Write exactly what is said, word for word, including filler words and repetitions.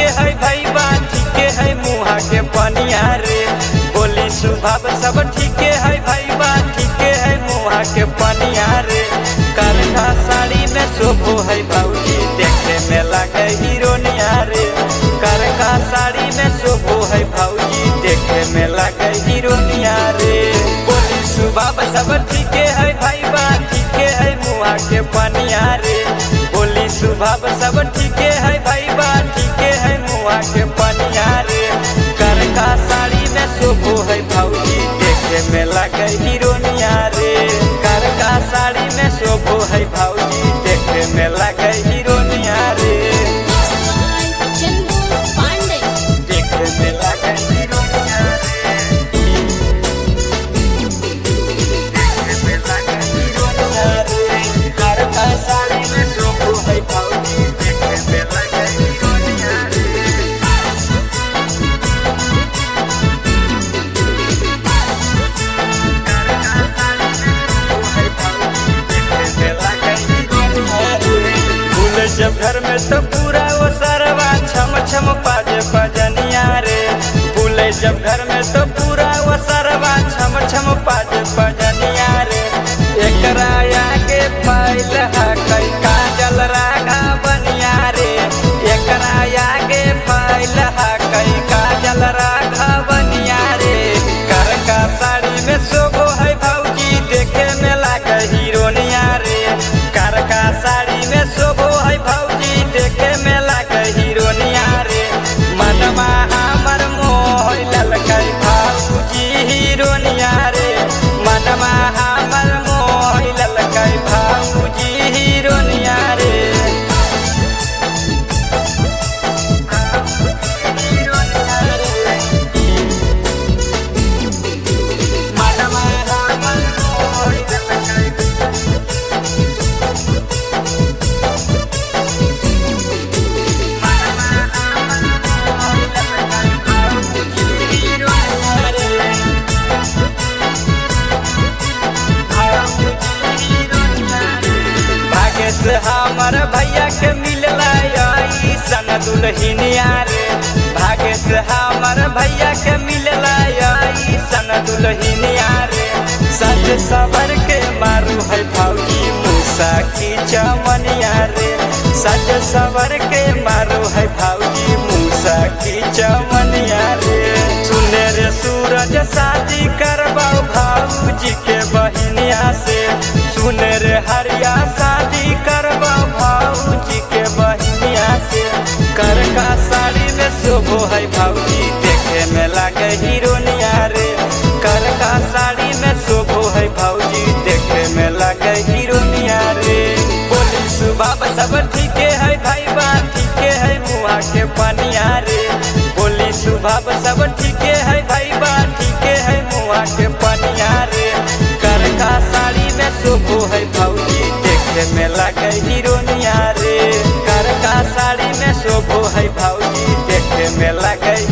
है भाई बात ठीके है मुहा के पनिया रे। बोली स्वभाव सब ठीके है भाई बात ठीके है मुहा के पनिया रे। करखा साड़ी में शोभो है भौजी देखे में लगे हीरोनिया रे। करखा साड़ी में शोभो है भौजी देखे में लगे हीरोनिया रे। बोली स्वभाव सब ठीके है भाई बात ठीके है मुहा के पनिया रे। बोली स्वभाव सब ठीके है भाई बात ठीके है मुहा के पनिया रे। करखा साड़ी में शोभो है भौजी देखे में लगे हीरोनिया रे। करखा साड़ी में शोभो है भौजी देखे में लगे हीरोनिया रे। देखे में लगे हीरोनिया रे। देखे में लगे हीरोनिया रे। करखा साड़ी में शोभो है भौजी देखे में लगे हीरोनिया रे। जब घर में तो पूरा वो सरवा छम छम पाजे पजनिया रे। भूले जब घर में तो पूरा वो सरवा छम छम पाजे पजनिया रे। एकरा आगे फैल है कई काजल राघा बनिया रे। एकरा आगे फैल है कई काजल राघा बनिया रे। करखा साड़ी में शोभो है भौजी देखे में लागे हीरोनिया रे। करखा साड़ी में शोभो है भौजी देखे में लागे हीरोनिया रे। मनवा हमर मोह ललकै भौजी हीरोनिया रे। मनवा हमर मोह ललकै भौजी हीरोनिया रे। मनवा हमर मोह ललकै से हमर भैया के मिलला सन दुल्हनिया रे। भागे से हमर भैया के मिलला सन दुल्हनिया रे। सज सवर के मारू है भौजी मूसा की चमनिया रे। सज सवर के मारू है भौजी मूसा की चमनिया रे। सुने रे सूरज शादी करबाऊ भौजी के बहिनिया से। सुने रे हरिया शादी करबा भौजी के बहिनिया से। करखा साड़ी में शोभो है भौजी देखे में लागे हीरोनिया रे। करखा साड़ी में शोभो है भौजी देखे में लागे हीरोनिया रे। बोली स्वभाव सब ठीके है भाई बात ठीके है मुहा के पनिया रे। बोली स्वभाव सब ठीके है भाई बात ठीके है मुहा के पनिया रे। करखा साड़ी में शोभो है भौजी देखे में लगे हीरोनिया रे। करखा साड़ी में शोभो है भौजी देखे में लगे